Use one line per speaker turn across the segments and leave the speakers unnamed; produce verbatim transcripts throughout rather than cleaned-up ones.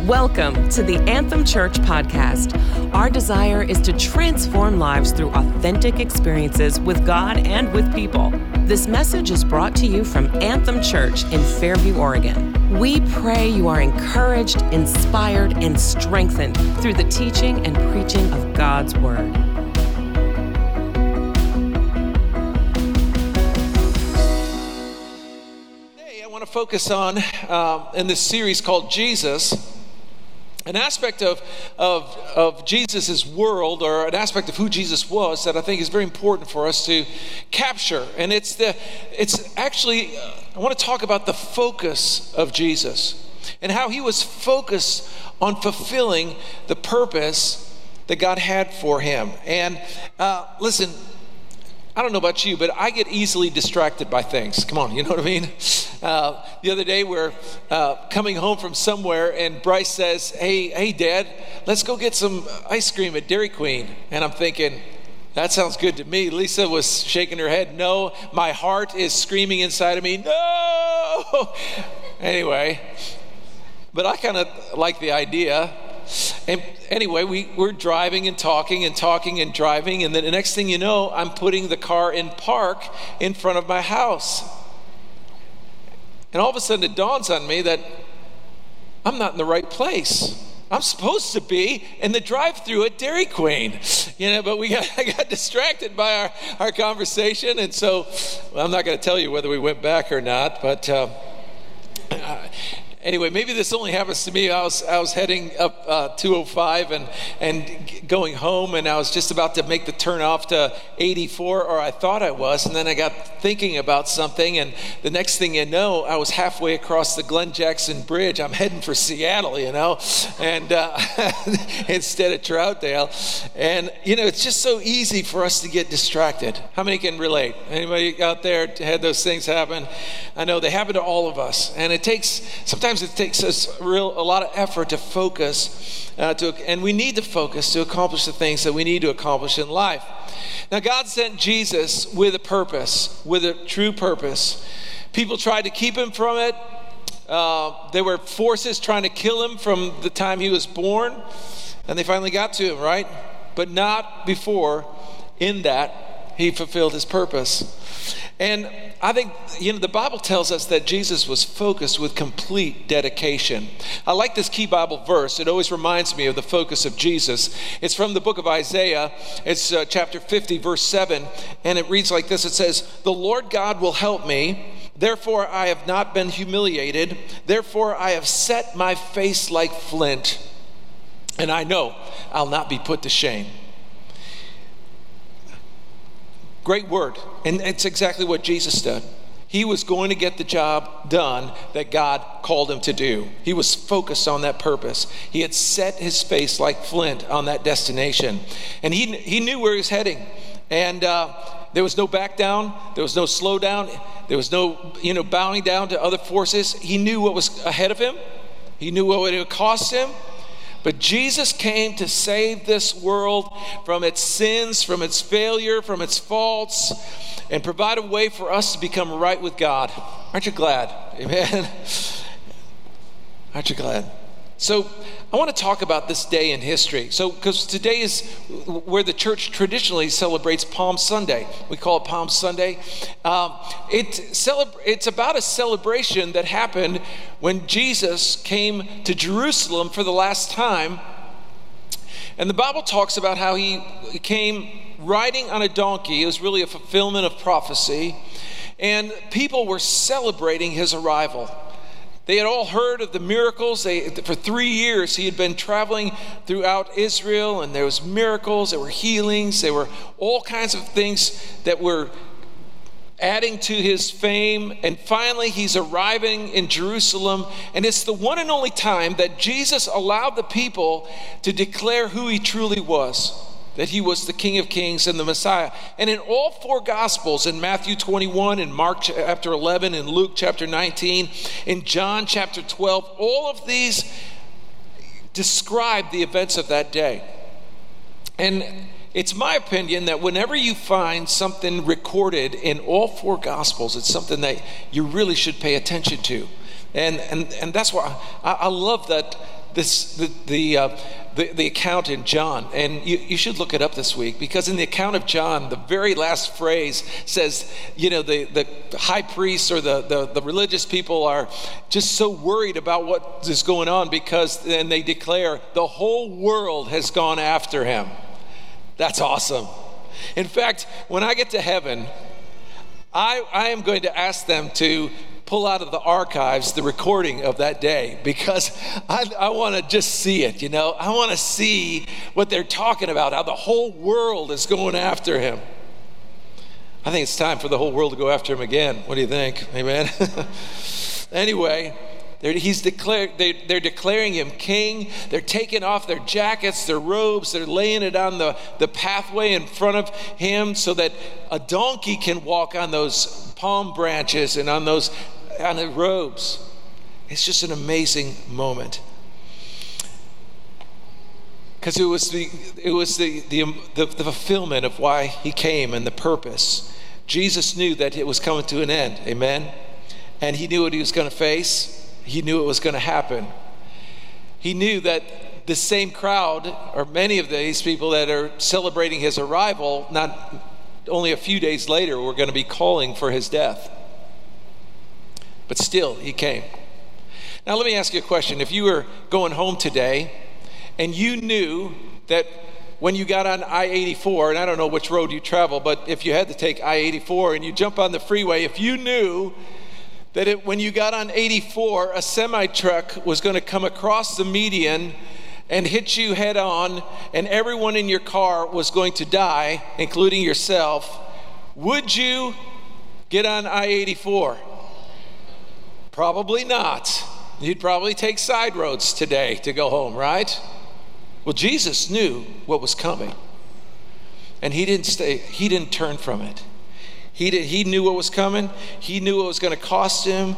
Welcome to the Anthem Church podcast. Our desire is to transform lives through authentic experiences with God and with people. This message is brought to you from Anthem Church in Fairview, Oregon. We pray you are encouraged, inspired, and strengthened through the teaching and preaching of God's Word.
Today, I want to focus on, uh, in this series called Jesus, an aspect of, of, of Jesus' world, or an aspect of who Jesus was, that I think is very important for us to capture. And it's the it's actually, uh, I want to talk about the focus of Jesus and how he was focused on fulfilling the purpose that God had for him. And uh, listen, I don't know about you, but I get easily distracted by things. Come on, you know what I mean? Uh, the other day, we're uh, coming home from somewhere, and Bryce says, hey, hey, Dad, let's go get some ice cream at Dairy Queen. And I'm thinking, that sounds good to me. Lisa was shaking her head. No, my heart is screaming inside of me, no! Anyway, but I kind of like the idea. And anyway, we, we're driving and talking and talking and driving, and then the next thing you know, I'm putting the car in park in front of my house. And all of a sudden it dawns on me that I'm not in the right place. I'm supposed to be in the drive-thru at Dairy Queen, you know, but we got, I got distracted by our, our conversation, and so well, I'm not going to tell you whether we went back or not, but uh, uh, Anyway, maybe this only happens to me. I was I was heading up uh, two oh five and and going home, and I was just about to make the turn off to eighty-four, or I thought I was, and then I got thinking about something, and the next thing you know, I was halfway across the Glen Jackson Bridge. I'm heading for Seattle, you know, and uh, instead of Troutdale, and you know, it's just so easy for us to get distracted. How many can relate? Anybody out there had those things happen? I know they happen to all of us, and it takes sometimes. It takes us real a lot of effort to focus, uh, to, and we need to focus to accomplish the things that we need to accomplish in life. Now, God sent Jesus with a purpose, with a true purpose. People tried to keep him from it. Uh, there were forces trying to kill him from the time he was born, and they finally got to him, right? But not before, in that, he fulfilled his purpose. And I think, you know, the Bible tells us that Jesus was focused with complete dedication. I like this key Bible verse. It always reminds me of the focus of Jesus. It's from the book of Isaiah. It's uh, chapter fifty, verse seven. And it reads like this. It says, "The Lord God will help me. Therefore I have not been humiliated. Therefore I have set my face like flint. And I know I'll not be put to shame." Great word. And it's exactly what Jesus did. He was going to get the job done that God called him to do. He was focused on that purpose. He had set his face like flint on that destination. And he he knew where he was heading. And uh, there was no back down. There was no slow down. There was no, you know, bowing down to other forces. He knew what was ahead of him. He knew what it would cost him. But Jesus came to save this world from its sins, from its failure, from its faults, and provide a way for us to become right with God. Aren't you glad? Amen. Aren't you glad? So I want to talk about this day in history. So, because today is where the church traditionally celebrates Palm Sunday. We call it Palm Sunday. Um, it celebra- it's about a celebration that happened when Jesus came to Jerusalem for the last time. And the Bible talks about how he came riding on a donkey. It was really a fulfillment of prophecy. And people were celebrating his arrival. They had all heard of the miracles. They, for three years, he had been traveling throughout Israel, and there was miracles, there were healings, there were all kinds of things that were adding to his fame. And finally, he's arriving in Jerusalem, and it's the one and only time that Jesus allowed the people to declare who he truly was, that he was the King of Kings and the Messiah. And in all four Gospels, in Matthew twenty-one, in Mark chapter eleven, in Luke chapter nineteen, in John chapter twelve, all of these describe the events of that day. And it's my opinion that whenever you find something recorded in all four Gospels, it's something that you really should pay attention to. And and, and that's why I, I love that this the the, uh, the the account in John, and you, you should look it up this week, because in the account of John, the very last phrase says, you know, the, the high priests or the, the, the religious people are just so worried about what is going on, because then they declare the whole world has gone after him. That's awesome. In fact, when I get to heaven, I, I am going to ask them to pull out of the archives the recording of that day, because I, I want to just see it, you know. I want to see what they're talking about, how the whole world is going after him. I think it's time for the whole world to go after him again. What do you think? Amen? Anyway, they're, he's declared, they, they're declaring him king. They're taking off their jackets, their robes. They're laying it on the, the pathway in front of him so that a donkey can walk on those palm branches and on those on the robes. It's just an amazing moment, because it was the it was the, the the the fulfillment of why he came and the purpose. Jesus knew that it was coming to an end. Amen. And he knew what he was going to face. He knew it was going to happen. He knew that the same crowd, or many of these people that are celebrating his arrival, not only a few days later, were going to be calling for his death. But still, he came. Now, let me ask you a question. If you were going home today and you knew that when you got on I eighty-four, and I don't know which road you travel, but if you had to take I eighty-four and you jump on the freeway, if you knew that it, when you got on eighty-four, a semi-truck was going to come across the median and hit you head on, and everyone in your car was going to die, including yourself, would you get on I eighty-four? Probably not. You'd probably take side roads today to go home, right? Well, Jesus knew what was coming, and he didn't stay, he didn't turn from it. He did, he knew what was coming. He knew what was going to cost him.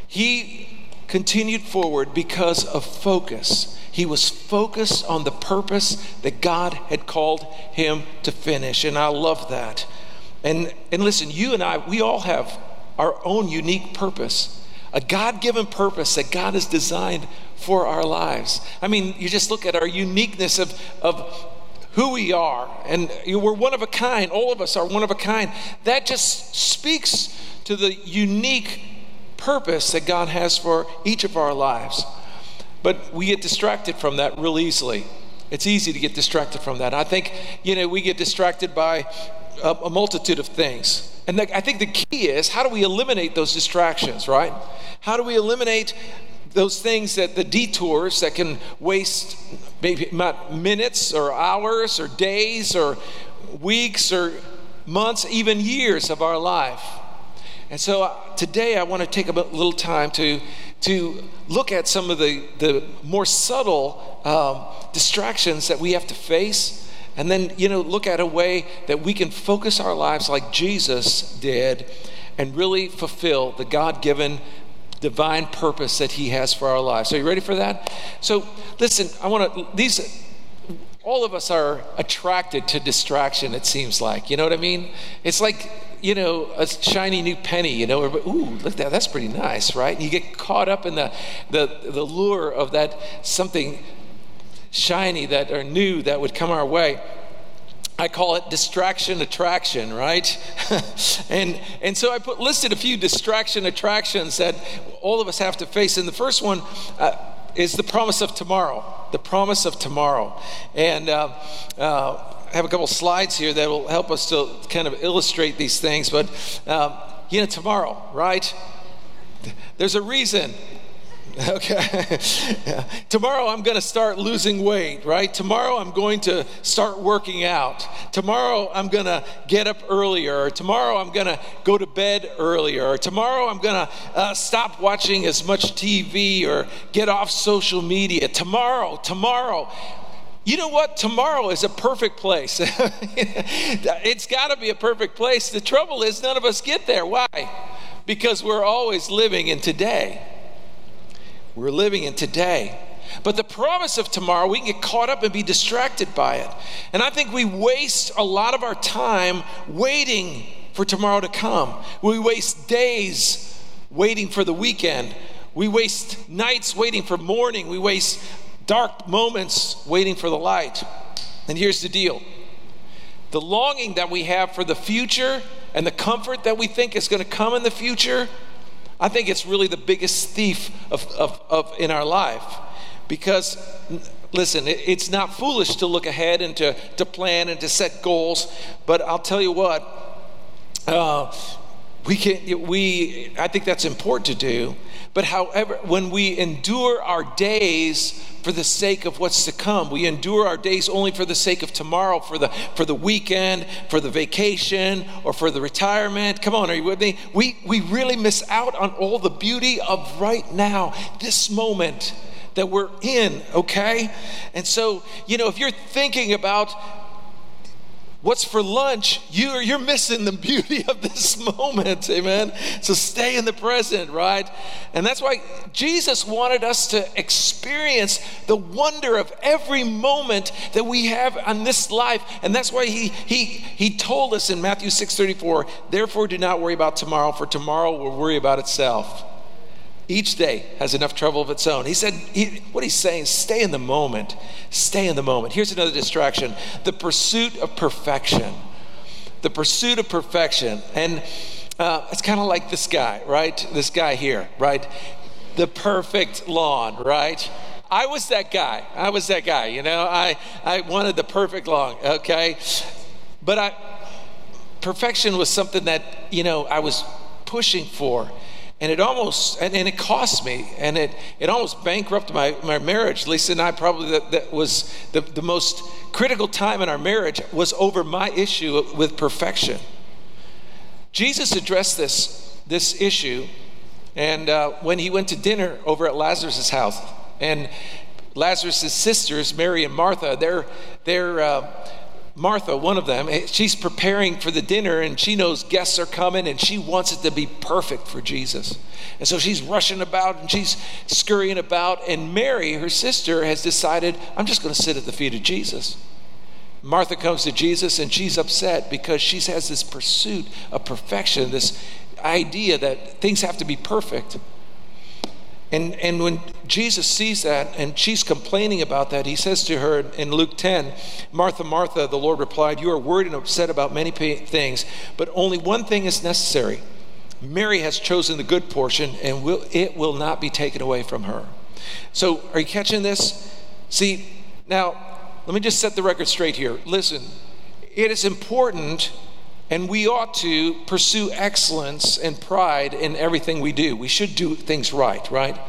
He continued forward because of focus. He was focused on the purpose that God had called him to finish, and I love that. And and listen, you and I, we all have our own unique purpose. A God-given purpose that God has designed for our lives. I mean, you just look at our uniqueness of, of who we are, and we're one of a kind. All of us are one of a kind. That just speaks to the unique purpose that God has for each of our lives. But we get distracted from that real easily. It's easy to get distracted from that. I think, you know, we get distracted by a, a multitude of things. And the, I think the key is, how do we eliminate those distractions, right? How do we eliminate those things, that the detours that can waste maybe not minutes or hours or days or weeks or months, even years of our life? And so uh, today I want to take a little time to to look at some of the, the more subtle um, distractions that we have to face, and then, you know, look at a way that we can focus our lives like Jesus did and really fulfill the God-given divine purpose that he has for our lives. So are you ready for that? So listen, I want to, these, all of us are attracted to distraction, it seems like. You know what I mean? It's like, you know, a shiny new penny, you know, or, ooh, look at that, that's pretty nice, right? And you get caught up in the, the, the lure of that something shiny that or new that would come our way. I call it distraction attraction, right? and and so I put listed a few distraction attractions that all of us have to face. And the first one uh, is the promise of tomorrow. The promise of tomorrow. And uh, uh, I have a couple slides here that will help us to kind of illustrate these things. But um, you know, tomorrow, right? There's a reason. Okay. Yeah. Tomorrow I'm going to start losing weight, right? Tomorrow I'm going to start working out. Tomorrow I'm going to get up earlier. Or tomorrow I'm going to go to bed earlier. Or tomorrow I'm going to uh, stop watching as much T V or get off social media. Tomorrow, tomorrow. You know what? Tomorrow is a perfect place. It's got to be a perfect place. The trouble is none of us get there. Why? Because we're always living in today. We're living in today. But the promise of tomorrow, we can get caught up and be distracted by it. And I think we waste a lot of our time waiting for tomorrow to come. We waste days waiting for the weekend. We waste nights waiting for morning. We waste dark moments waiting for the light. And here's the deal. The longing that we have for the future and the comfort that we think is going to come in the future, I think it's really the biggest thief of, of, of in our life. Because, listen, it, it's not foolish to look ahead and to, to plan and to set goals. But I'll tell you what, uh, we can. We I think that's important to do. But however, when we endure our days for the sake of what's to come, we endure our days only for the sake of tomorrow, for the for the weekend, for the vacation, or for the retirement. Come on, are you with me? We we really miss out on all the beauty of right now, this moment that we're in, okay? And so, you know, if you're thinking about what's for lunch, you're, you're missing the beauty of this moment, amen? So stay in the present, right? And that's why Jesus wanted us to experience the wonder of every moment that we have on this life. And that's why he he he told us in Matthew six thirty-four, therefore do not worry about tomorrow, for tomorrow will worry about itself. Each day has enough trouble of its own. He said, he, what he's saying, stay in the moment. Stay in the moment. Here's another distraction. The pursuit of perfection. The pursuit of perfection. And uh, it's kind of like this guy, right? This guy here, right? The perfect lawn, right? I was that guy. I was that guy, you know? I, I wanted the perfect lawn, okay? But I, perfection was something that, you know, I was pushing for. And it almost, and, and it cost me, and it, it almost bankrupted my, my marriage. Lisa and I probably, that, that was the, the most critical time in our marriage was over my issue with perfection. Jesus addressed this, this issue, and uh, when he went to dinner over at Lazarus' house, and Lazarus' sisters, Mary and Martha, they're, they're, uh, Martha, one of them, she's preparing for the dinner and she knows guests are coming and she wants it to be perfect for Jesus. And so she's rushing about and she's scurrying about. And Mary, her sister, has decided, I'm just going to sit at the feet of Jesus. Martha comes to Jesus and she's upset because she has this pursuit of perfection, this idea that things have to be perfect. And and when Jesus sees that and she's complaining about that, he says to her in Luke ten, Martha, Martha, the Lord replied, you are worried and upset about many things, but only one thing is necessary. Mary has chosen the good portion and will, it will not be taken away from her. So are you catching this? See, now, let me just set the record straight here. Listen, it is important and we ought to pursue excellence and pride in everything we do. We should do things right, right?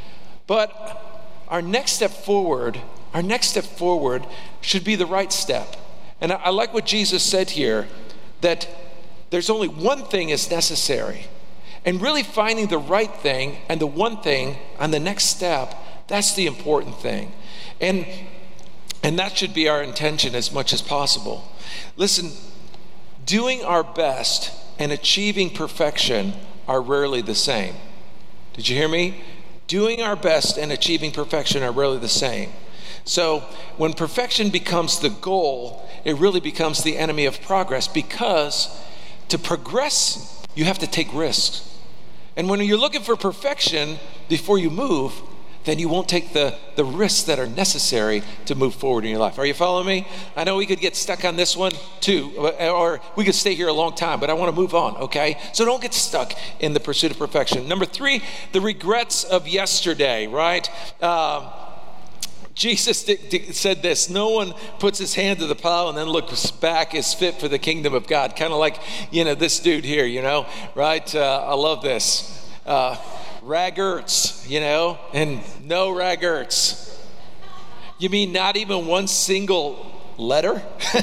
But our next step forward, our next step forward should be the right step. And I, I like what Jesus said here, that there's only one thing is necessary. And really finding the right thing and the one thing on the next step, that's the important thing. And, and that should be our intention as much as possible. Listen, doing our best and achieving perfection are rarely the same. Did you hear me? Doing our best and achieving perfection are rarely the same. So when perfection becomes the goal, it really becomes the enemy of progress, because to progress, you have to take risks. And when you're looking for perfection before you move, then you won't take the, the risks that are necessary to move forward in your life. Are you following me? I know we could get stuck on this one too, or we could stay here a long time, but I want to move on, okay? So don't get stuck in the pursuit of perfection. Number three, the regrets of yesterday, right? Um, Jesus did, did, said this, no one puts his hand to the plow and then looks back is fit for the kingdom of God. Kind of like, you know, this dude here, you know, right? Uh, I love this. Uh, Raggerts, you know, and no raggerts. You mean not even one single letter?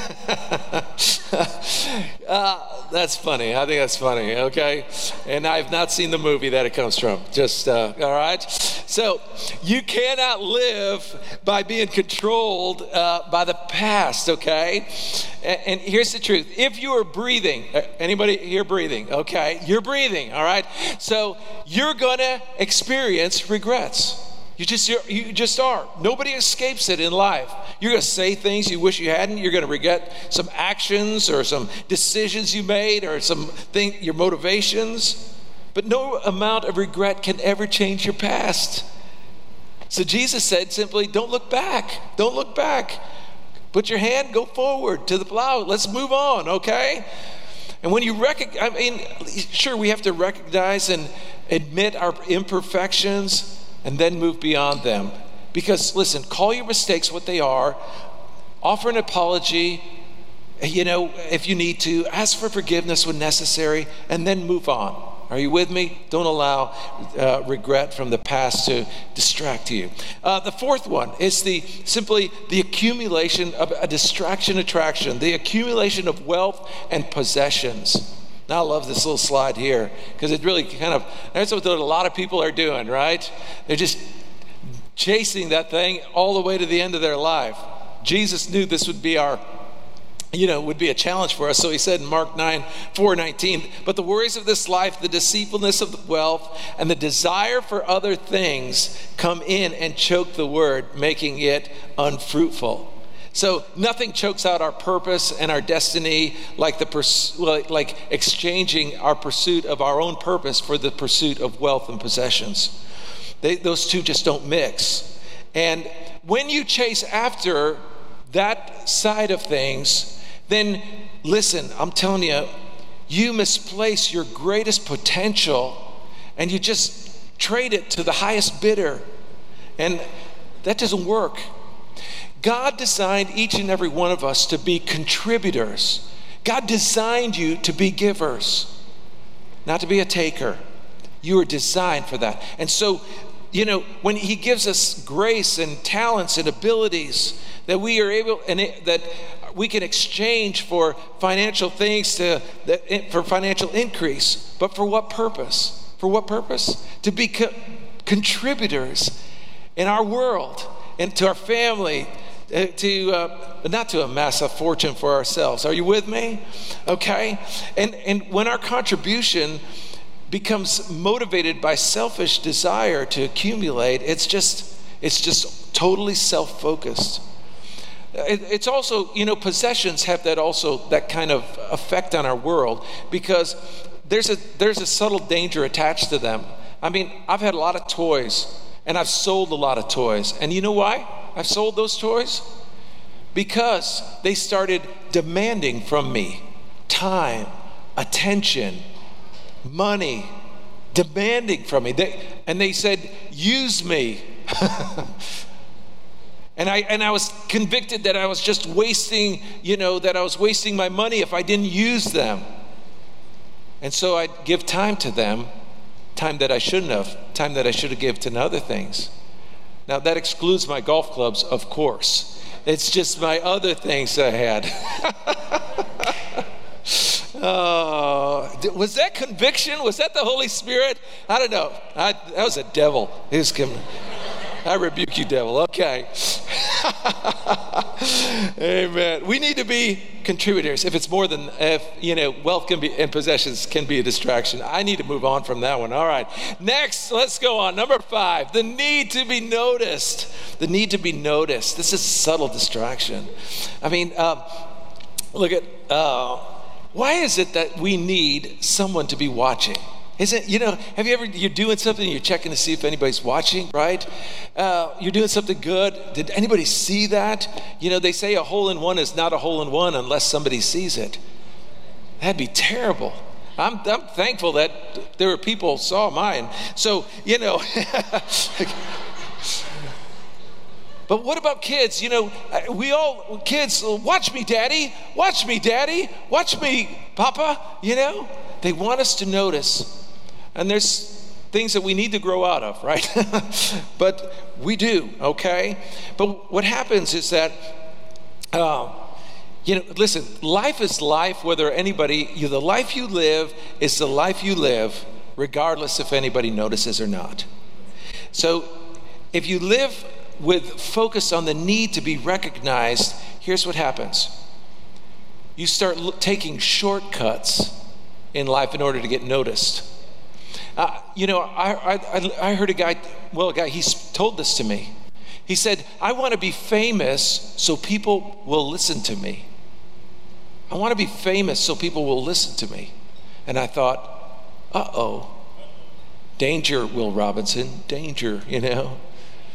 uh, that's funny. I think that's funny, okay? And I've not seen the movie that it comes from. Just, uh, all right? So you cannot live by being controlled uh, by the past, okay? And, and here's the truth. If you are breathing, anybody here breathing, okay? You're breathing, all right? So you're going to experience regrets. You just you're, you just are. Nobody escapes it in life. You're going to say things you wish you hadn't. You're going to regret some actions or some decisions you made or some thing, your motivations. But no amount of regret can ever change your past. So Jesus said simply, don't look back. Don't look back. Put your hand, go forward to the plow. Let's move on, okay? And when you recognize, I mean, sure, we have to recognize and admit our imperfections and then move beyond them. Because, listen, call your mistakes what they are. Offer an apology, you know, if you need to. Ask for forgiveness when necessary, and then move on. Are you with me? Don't allow uh, regret from the past to distract you. Uh, the fourth one is the simply the accumulation of a distraction attraction, the accumulation of wealth and possessions. Now, I love this little slide here because it really kind of, that's what a lot of people are doing, right? They're just chasing that thing all the way to the end of their life. Jesus knew this would be our you know, would be a challenge for us. So he said in Mark nine, four nineteen, but the worries of this life, the deceitfulness of wealth, and the desire for other things come in and choke the word, making it unfruitful. So nothing chokes out our purpose and our destiny like the pers- like exchanging our pursuit of our own purpose for the pursuit of wealth and possessions. They, those two just don't mix. And when you chase after that side of things, then listen, I'm telling you, you misplace your greatest potential and you just trade it to the highest bidder. And that doesn't work. God designed each and every one of us to be contributors. God designed you to be givers, not to be a taker. You were designed for that. And so, you know, when he gives us grace and talents and abilities that we are able and it, that we can exchange for financial things to that, for financial increase, but for what purpose? For what purpose? To be co- contributors in our world and to our family, uh, to uh, not to amass a fortune for ourselves. Are you with me? Okay, and and when our contribution becomes motivated by selfish desire to accumulate, it's just it's just totally self-focused. It's also, you know, possessions have that also that kind of effect on our world because there's a there's a subtle danger attached to them. I mean, I've had a lot of toys and I've sold a lot of toys. And you know why I've sold those toys? Because they started demanding from me time, attention, money, demanding from me. They, and they said, use me. And I and I was convicted that I was just wasting, you know, that I was wasting my money if I didn't use them. And so I'd give time to them, time that I shouldn't have, time that I should have given to other things. Now that excludes my golf clubs, of course. It's just my other things I had. Oh, was that conviction? Was that the Holy Spirit? I don't know. I, that was a devil. He was coming. I rebuke you, devil. Okay. Amen. We need to be contributors. If it's more than, if, you know, wealth can be and possessions can be a distraction. I need to move on from that one. All right. Next, let's go on. Number five, the need to be noticed. The need to be noticed. This is a subtle distraction. I mean, um, look at, uh, why is it that we need someone to be watching? Isn't, you know, have you ever, you're doing something, you're checking to see if anybody's watching, right? Uh, you're doing something good. Did anybody see that? You know, they say a hole in one is not a hole in one unless somebody sees it. That'd be terrible. I'm, I'm thankful that there were people who saw mine. So, you know, but what about kids? You know, we all, kids, watch me, daddy, watch me, daddy, watch me, papa, you know? They want us to notice. And there's things that we need to grow out of, right? But we do, okay? But what happens is that, uh, you know, listen, life is life, whether anybody, you, the life you live is the life you live, regardless if anybody notices or not. So if you live with focus on the need to be recognized, here's what happens. You start lo- taking shortcuts in life in order to get noticed. Uh, you know, I, I I heard a guy, well, a guy, he's told this to me. He said, I want to be famous so people will listen to me. I want to be famous so people will listen to me. And I thought, uh-oh, danger, Will Robinson, danger, you know.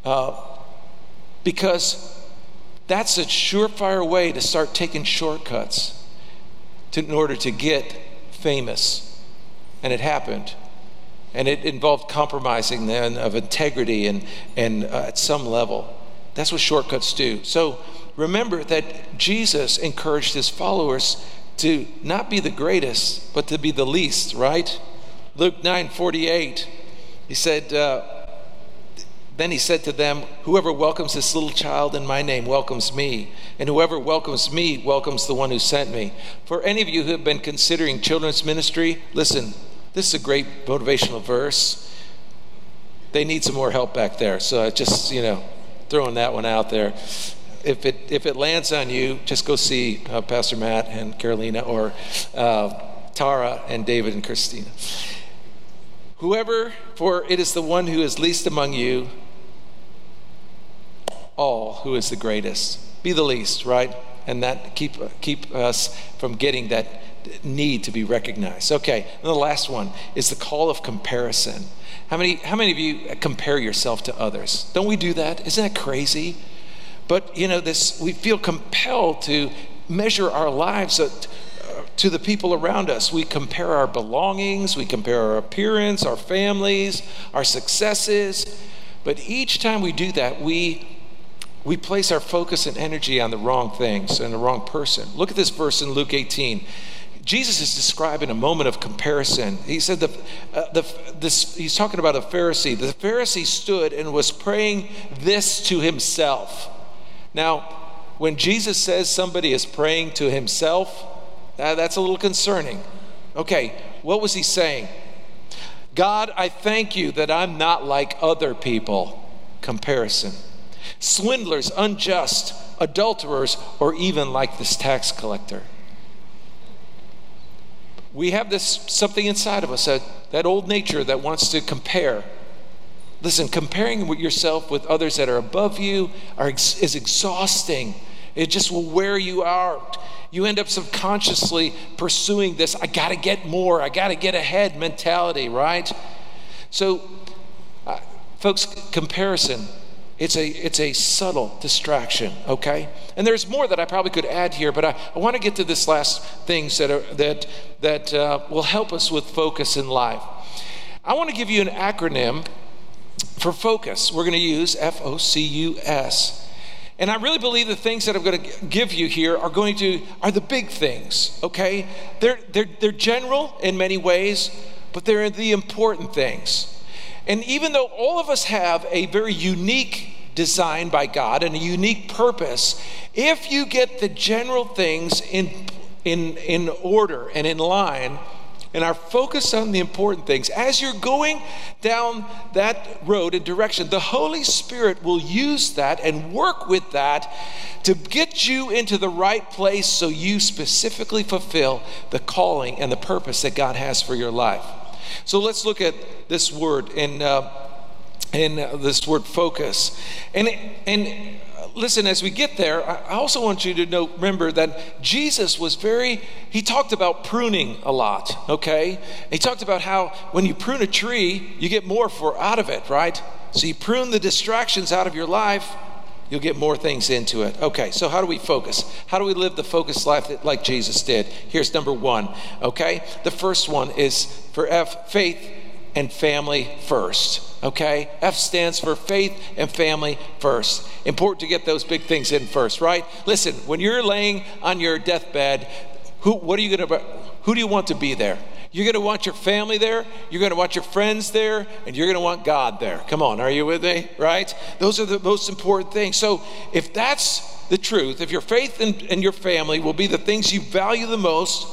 Uh, because that's a surefire way to start taking shortcuts to, in order to get famous. And it happened. And it involved compromising then of integrity and, and uh, at some level. That's what shortcuts do. So remember that Jesus encouraged his followers to not be the greatest, but to be the least, right? Luke nine forty-eight, he said, uh, then he said to them, whoever welcomes this little child in my name welcomes me, and whoever welcomes me welcomes the one who sent me. For any of you who have been considering children's ministry, listen, this is a great motivational verse. They need some more help back there. So I just, you know, throwing that one out there. If it if it lands on you, just go see uh, Pastor Matt and Carolina, or uh, Tara and David and Christina. Whoever, for it is the one who is least among you all who is the greatest. Be the least, right? And that keep keep us from getting that need to be recognized. Okay, and the last one is the call of comparison. How many how many of you compare yourself to others? Don't we do that? Isn't that crazy? But you know, this we feel compelled to measure our lives at, uh, to the people around us. We compare our belongings, we compare our appearance, our families, our successes. But each time we do that, we we place our focus and energy on the wrong things and the wrong person. Look at this verse in Luke eighteen. Jesus is describing a moment of comparison. He said the, uh, the this he's talking about a Pharisee. The Pharisee stood and was praying this to himself. Now, when Jesus says somebody is praying to himself, uh, that's a little concerning. Okay, what was he saying? God, I thank you that I'm not like other people. Comparison. Swindlers, unjust, adulterers, or even like this tax collector. We have this something inside of us, that, that old nature that wants to compare. Listen, comparing yourself with others that are above you are, is exhausting. It just will wear you out. You end up subconsciously pursuing this, I gotta get more, I gotta get ahead mentality, right? So, uh, folks, comparison, It's a it's a subtle distraction, okay? And there's more that I probably could add here, but I, I want to get to this last things that are that that uh, will help us with focus in life. I want to give you an acronym for focus. We're going to use F O C U S. And I really believe the things that I'm going to give you here are going to are the big things, okay? They're they're they're general in many ways, but they're the important things. And even though all of us have a very unique design by God and a unique purpose, if you get the general things in, in, in order and in line and are focused on the important things, as you're going down that road and direction, the Holy Spirit will use that and work with that to get you into the right place so you specifically fulfill the calling and the purpose that God has for your life. So let's look at this word in uh, in uh, this word focus, and and listen, as we get there, I also want you to know, remember that Jesus was very. He talked about pruning a lot. Okay, he talked about how when you prune a tree, you get more for out of it, right? So you prune the distractions out of your life, you'll get more things into it. Okay, so how do we focus? How do we live the focused life that, like Jesus did? Here's number one, okay? The first one is for F, faith and family first, okay? F stands for faith and family first. Important to get those big things in first, right? Listen, when you're laying on your deathbed, who, what are you gonna, who do you want to be there? You're going to want your family there, you're going to want your friends there, and you're going to want God there. Come on, are you with me? Right? Those are the most important things. So if that's the truth, if your faith and, and your family will be the things you value the most,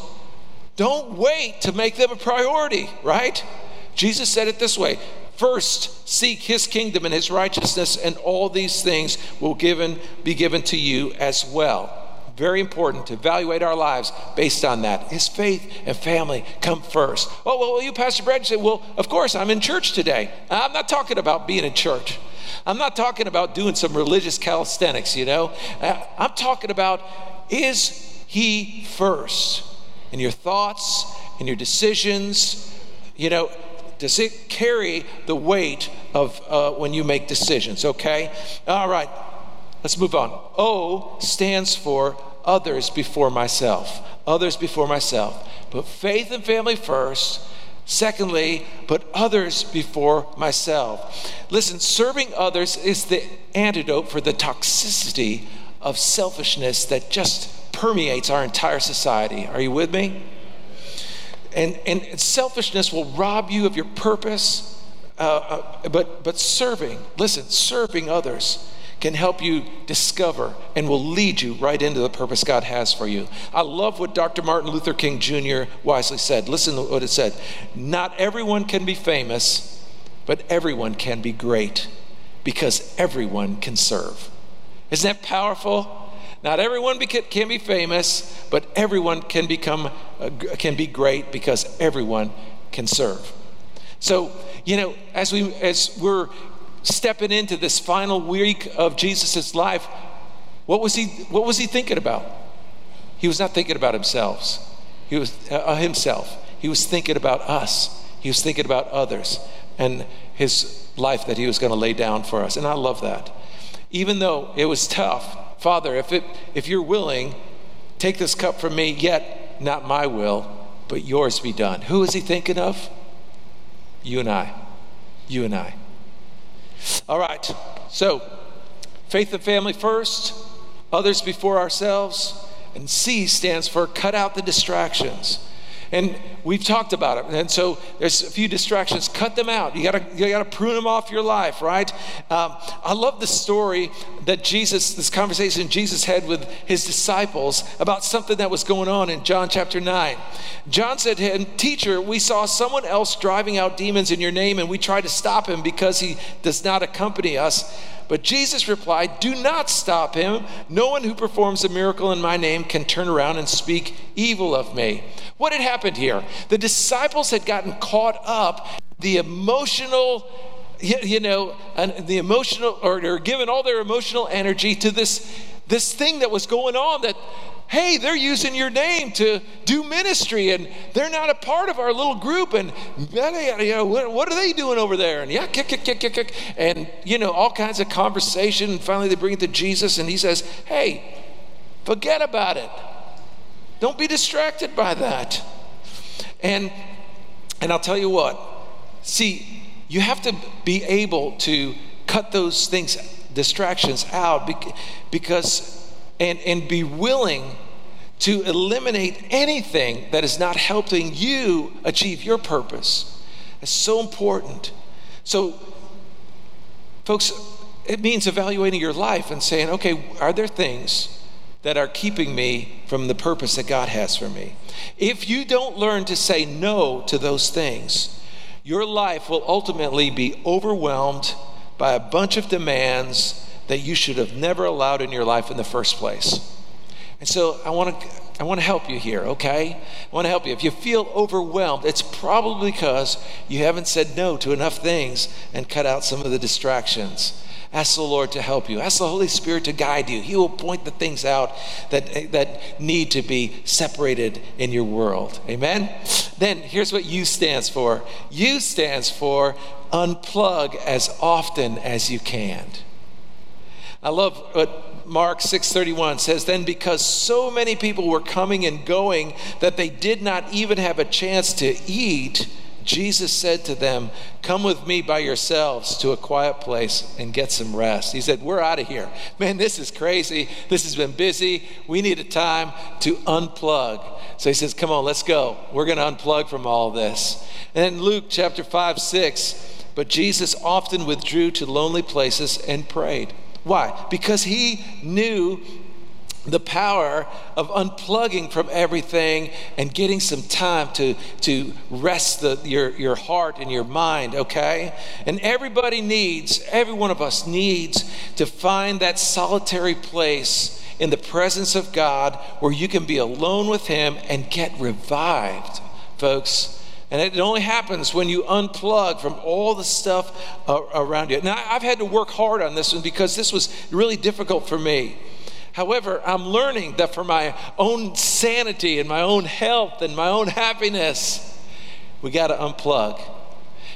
don't wait to make them a priority, right? Jesus said it this way: first seek his kingdom and his righteousness, and all these things will given, be given to you as well. Very important to evaluate our lives based on that. His faith and family come first. Oh, well, you, Pastor Brad, you say, well, of course, I'm in church today. I'm not talking about being in church. I'm not talking about doing some religious calisthenics, you know. I'm talking about, is he first in your thoughts, in your decisions, you know, Does it carry the weight of uh, when you make decisions? Okay? All right, let's move on. O stands for others before myself. Others before myself. Put faith and family first. Secondly, put others before myself. Listen, serving others is the antidote for the toxicity of selfishness that just permeates our entire society. Are you with me? And, and selfishness will rob you of your purpose, uh, uh, but, but serving, listen, serving others can help you discover and will lead you right into the purpose God has for you. I love what Doctor Martin Luther King Junior wisely said. Listen to what it said. Not everyone can be famous, but everyone can be great because everyone can serve. Isn't that powerful? Not everyone can be famous, but everyone can become uh, can be great because everyone can serve. So, you know, as we as we're stepping into this final week of Jesus's life, what was he what was he thinking about? He was not thinking about himself. He was uh, himself. He was thinking about us. He was thinking about others and his life that he was going to lay down for us. And I love that. Even though it was tough, Father, if it if you're willing, take this cup from me, yet not my will, but yours be done. Who is he thinking of? You and I. You and I. All right, so faith and family first, others before ourselves, and C stands for cut out the distractions. And we've talked about it. And so there's a few distractions. Cut them out. You gotta, you gotta prune them off your life, right? Um, I love the story that Jesus, this conversation Jesus had with his disciples about something that was going on in John chapter nine. John said to him, "Teacher, we saw someone else driving out demons in your name, and we tried to stop him because he does not accompany us." But Jesus replied, "Do not stop him. No one who performs a miracle in my name can turn around and speak evil of me." What had happened here? The disciples had gotten caught up the emotional, you know, and the emotional, or they're giving all their emotional energy to this, this thing that was going on that, hey, they're using your name to do ministry, and they're not a part of our little group, and you know, what are they doing over there? And yeah, kick, kick, kick, kick, kick, and you know, all kinds of conversation. And finally, they bring it to Jesus, and he says, "Hey, forget about it. Don't be distracted by that." And and I'll tell you what. See, you have to be able to cut those things, distractions out, because. And, and be willing to eliminate anything that is not helping you achieve your purpose. It's so important. So, folks, it means evaluating your life and saying, okay, are there things that are keeping me from the purpose that God has for me? If you don't learn to say no to those things, your life will ultimately be overwhelmed by a bunch of demands that you should have never allowed in your life in the first place. And so I want to I want to help you here, okay? I want to help you. If you feel overwhelmed, it's probably because you haven't said no to enough things and cut out some of the distractions. Ask the Lord to help you. Ask the Holy Spirit to guide you. He will point the things out that, that need to be separated in your world. Amen? Then here's what U stands for. U stands for unplug as often as you can. I love what Mark six thirty-one says. Then because so many people were coming and going that they did not even have a chance to eat, Jesus said to them, "Come with me by yourselves to a quiet place and get some rest." He said, "We're out of here. Man, this is crazy. This has been busy. We need a time to unplug." So he says, "Come on, let's go. We're going to unplug from all this." And in Luke chapter five, six, but Jesus often withdrew to lonely places and prayed. Why? Because he knew the power of unplugging from everything and getting some time to, to rest the, your, your heart and your mind, okay? And everybody needs, every one of us needs to find that solitary place in the presence of God where you can be alone with him and get revived, folks. And it only happens when you unplug from all the stuff uh, around you. Now, I've had to work hard on this one because this was really difficult for me. However, I'm learning that for my own sanity and my own health and my own happiness, we got to unplug.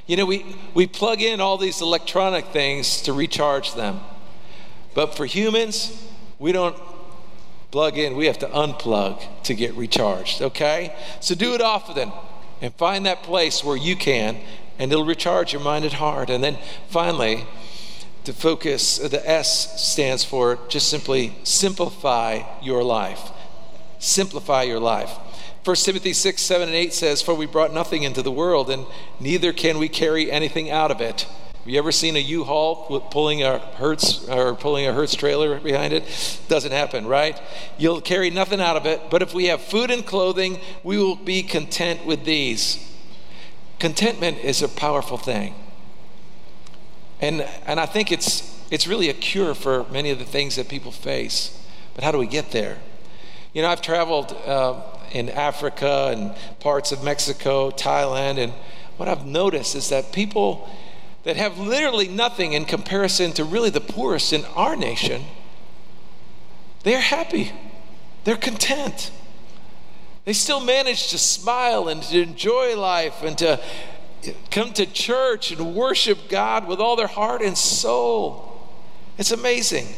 You know, we, we plug in all these electronic things to recharge them. But for humans, we don't plug in. We have to unplug to get recharged, okay? So do it often and find that place where you can, and it'll recharge your mind and heart. And then finally, to focus, the S stands for just simply simplify your life. Simplify your life. First Timothy six, seven, and eight says, "For we brought nothing into the world, and neither can we carry anything out of it." Have you ever seen a U-Haul pulling a Hertz or pulling a Hertz trailer behind it? Doesn't happen, right? You'll carry nothing out of it. But if we have food and clothing, we will be content with these. Contentment is a powerful thing. And and I think it's it's really a cure for many of the things that people face. But how do we get there? You know, I've traveled uh, in Africa and parts of Mexico, Thailand, and what I've noticed is that people that have literally nothing in comparison to really the poorest in our nation, they're happy. They're content. They still manage to smile and to enjoy life and to come to church and worship God with all their heart and soul. It's amazing.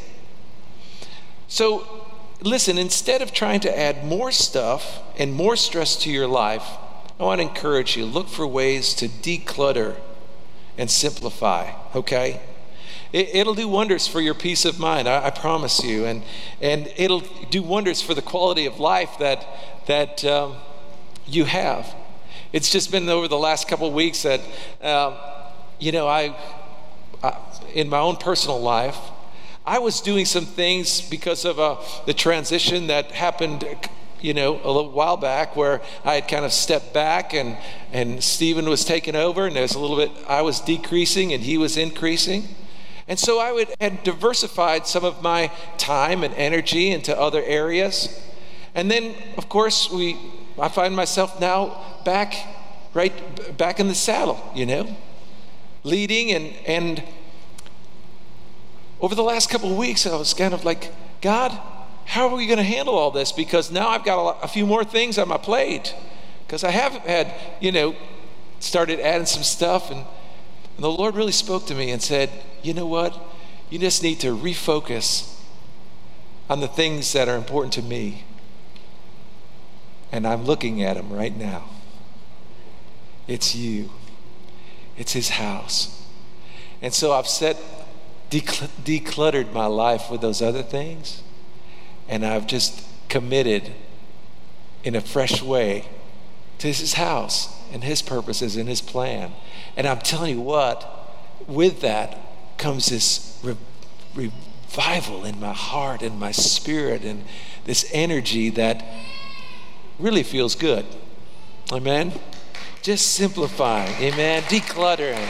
So listen, instead of trying to add more stuff and more stress to your life, I want to encourage you, look for ways to declutter and simplify, okay? It, it'll do wonders for your peace of mind, I, I promise you. And and it'll do wonders for the quality of life that, that um, you have. It's just been over the last couple of weeks that, uh, you know, I, I, in my own personal life, I was doing some things because of uh, the transition that happened, you know, a little while back, where I had kind of stepped back and, and Stephen was taking over, and there's a little bit, I was decreasing and he was increasing. And so I would had diversified some of my time and energy into other areas. And then, of course, we I find myself now back, right, back in the saddle, you know, leading. And, and over the last couple of weeks, I was kind of like, God, how are we going to handle all this? Because now I've got a, lot, a few more things on my plate. Because I have had, you know, started adding some stuff. And, and the Lord really spoke to me and said, you know what? You just need to refocus on the things that are important to me. And I'm looking at them right now. It's you. It's his house. And so I've set, decl- decluttered my life with those other things. And I've just committed in a fresh way to his house and his purposes and his plan. And I'm telling you what, with that comes this re- revival in my heart and my spirit and this energy that really feels good. Amen? Just simplifying. Amen? Decluttering.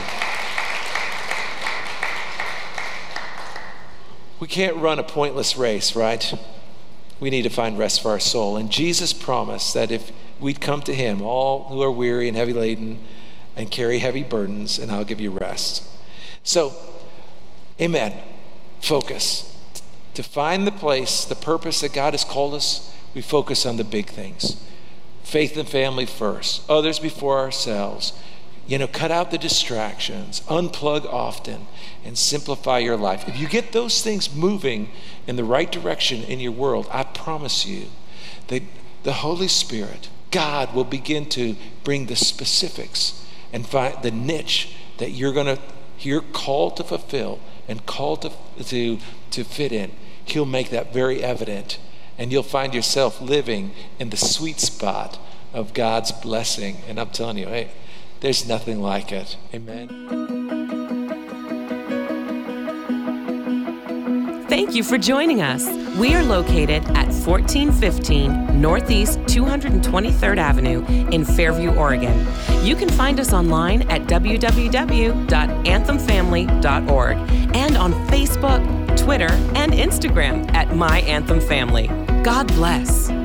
We can't run a pointless race, right? We need to find rest for our soul. And Jesus promised that if we'd come to him, all who are weary and heavy laden and carry heavy burdens, and I'll give you rest. So, amen. Focus. To find the place, the purpose that God has called us, we focus on the big things. Faith and family first, others before ourselves. You know, cut out the distractions, unplug often, and simplify your life. If you get those things moving in the right direction in your world, I promise you that the Holy Spirit, God, will begin to bring the specifics and find the niche that you're going to, you're called to fulfill and called to, to, to fit in. He'll make that very evident. And you'll find yourself living in the sweet spot of God's blessing. And I'm telling you, hey, there's nothing like it. Amen.
Thank you for joining us. We are located at fourteen fifteen Northeast two hundred twenty-third Avenue in Fairview, Oregon. You can find us online at w w w dot anthem family dot org and on Facebook, Twitter, and Instagram at My Anthem Family. God bless.